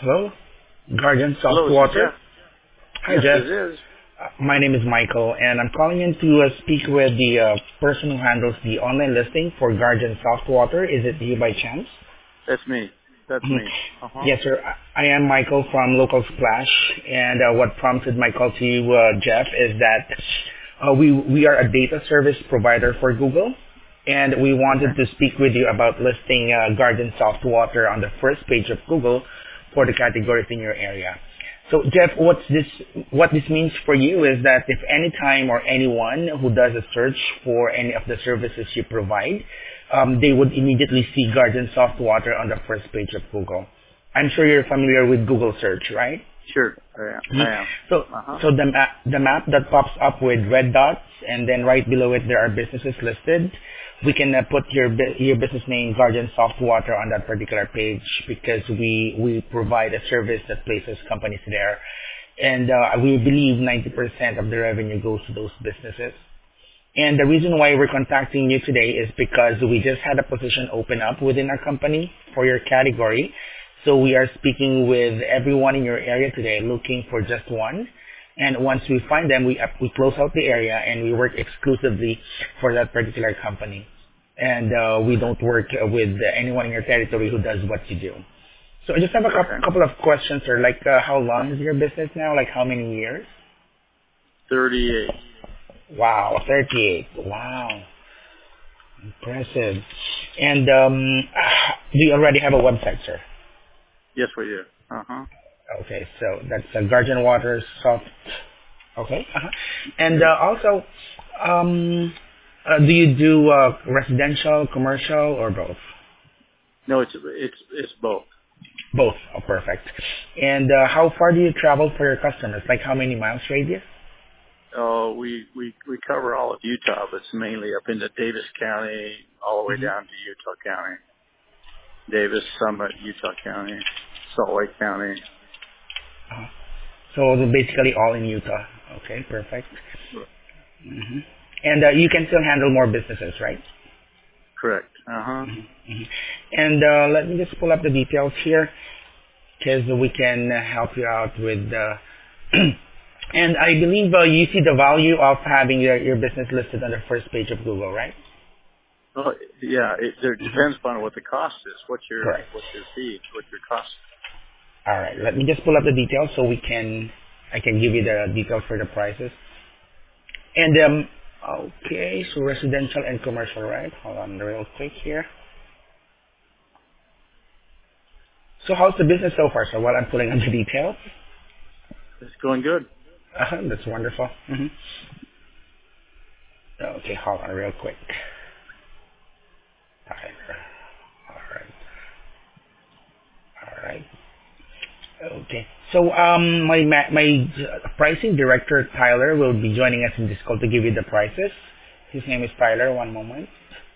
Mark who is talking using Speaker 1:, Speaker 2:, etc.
Speaker 1: Hello? Guardian Soft
Speaker 2: Hello, this is
Speaker 1: Water?
Speaker 2: Jeff.
Speaker 1: Hi,
Speaker 2: Yes,
Speaker 1: Jeff.
Speaker 2: this is.
Speaker 1: My name is Michael, and I'm calling in to speak with the person who handles the online listing for Guardian Soft Water. Is it you by chance?
Speaker 2: That's me. That's
Speaker 1: Mhm.
Speaker 2: me. Uh-huh.
Speaker 1: Yes, sir. I am Michael from Local Splash, and what prompted my call to you, Jeff, is that we are a data service provider for Google, and we wanted
Speaker 2: Okay.
Speaker 1: to speak with you about listing Guardian Soft Water on the first page of Google for the categories in your area. So, Jeff, what this means for you is that if any time or anyone who does a search for any of the services you provide, they would immediately see Guardian Soft Water on the first page of Google. I'm sure you're familiar with Google search, right?
Speaker 2: Sure. I am.
Speaker 1: Mhm.
Speaker 2: I am.
Speaker 1: So,
Speaker 2: Uh-huh.
Speaker 1: so the map that pops up with red dots, and then right below it there are businesses listed. We can put your business name, Guardian Soft Water, on that particular page because we provide a service that places companies there, and we believe 90% of the revenue goes to those businesses. And the reason why we're contacting you today is because we just had a position open up within our company for your category. So we are speaking with everyone in your area today looking for just one. And once we find them, we close out the area and we work exclusively for that particular company. And we don't work with anyone in your territory who does what you do. So I just have a
Speaker 2: Okay.
Speaker 1: couple of questions, sir. Like, how long is your business now? Like, how many years?
Speaker 2: 38.
Speaker 1: Wow, 38. Wow. Impressive. And do you already have a website, sir?
Speaker 2: Yes, we do. Uh-huh.
Speaker 1: Okay, so that's Guardian Water Soft. Okay. Uh-huh. And also, do you do residential, commercial, or both?
Speaker 2: No, it's both.
Speaker 1: Both. Oh, perfect. And how far do you travel for your customers? Like how many miles radius?
Speaker 2: We cover all of Utah, but it's mainly up into Davis County, all the way
Speaker 1: Hmm.
Speaker 2: down to Utah County. Davis, Summit, Utah County, Salt Lake County.
Speaker 1: So basically all in Utah. Okay, perfect. Hmm. And you can still handle more businesses, right?
Speaker 2: Correct. Uh-huh.
Speaker 1: Mhm. And let me just pull up the details here because we can help you out with and I believe you see the value of having your business listed on the first page of Google, right?
Speaker 2: Well, yeah, it
Speaker 1: Hmm.
Speaker 2: depends upon what the cost is.
Speaker 1: Correct.
Speaker 2: What's your fee? What's your cost?
Speaker 1: All right. Let me just pull up the details so I can give you the details for the prices. And okay, so residential and commercial, right? Hold on real quick here. So how's the business so far? So while I'm pulling up the details,
Speaker 2: It's going good.
Speaker 1: that's wonderful. Hmm. Okay, hold on real quick. Tyler. All right. All right. Okay. So my pricing director Tyler will be joining us in this call to give you the prices. His name is Tyler. One moment.